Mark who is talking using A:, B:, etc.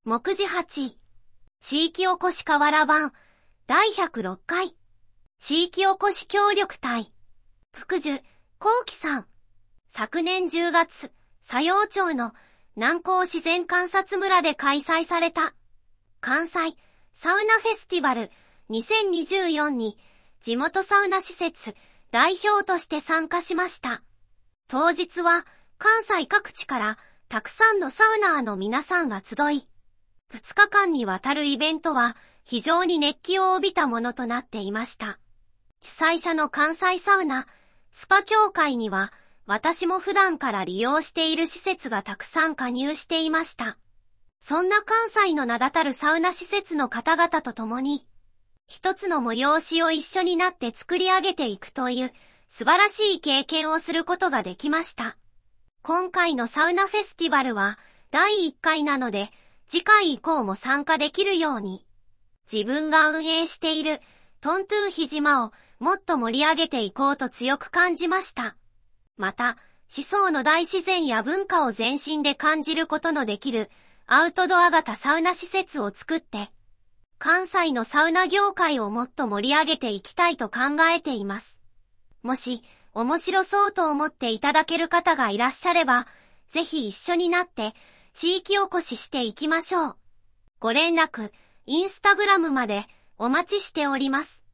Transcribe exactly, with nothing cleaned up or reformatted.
A: 目次はち。地域おこし河原版だいひゃくろっかい。地域おこし協力隊。福寿、幸喜さん。昨年じゅうがつ、佐用町の南港自然観察村で開催された関西サウナフェスティバルにせんにじゅうよんに地元サウナ施設代表として参加しました。当日は関西各地からたくさんのサウナーの皆さんが集い、ふつかかんにわたるイベントは非常に熱気を帯びたものとなっていました。主催者の関西サウナ、スパ協会には私も普段から利用している施設がたくさん加入していました。そんな関西の名だたるサウナ施設の方々と共に、一つの催しを一緒になって作り上げていくという素晴らしい経験をすることができました。今回のサウナフェスティバルはだいいっかいなので、次回以降も参加できるように、自分が運営しているトントゥーヒ島をもっと盛り上げていこうと強く感じました。また、宍粟の大自然や文化を全身で感じることのできるアウトドア型サウナ施設を作って、関西のサウナ業界をもっと盛り上げていきたいと考えています。もし、面白そうと思っていただける方がいらっしゃれば、ぜひ一緒になって地域おこししていきましょう。ご連絡、インスタグラムまでお待ちしております。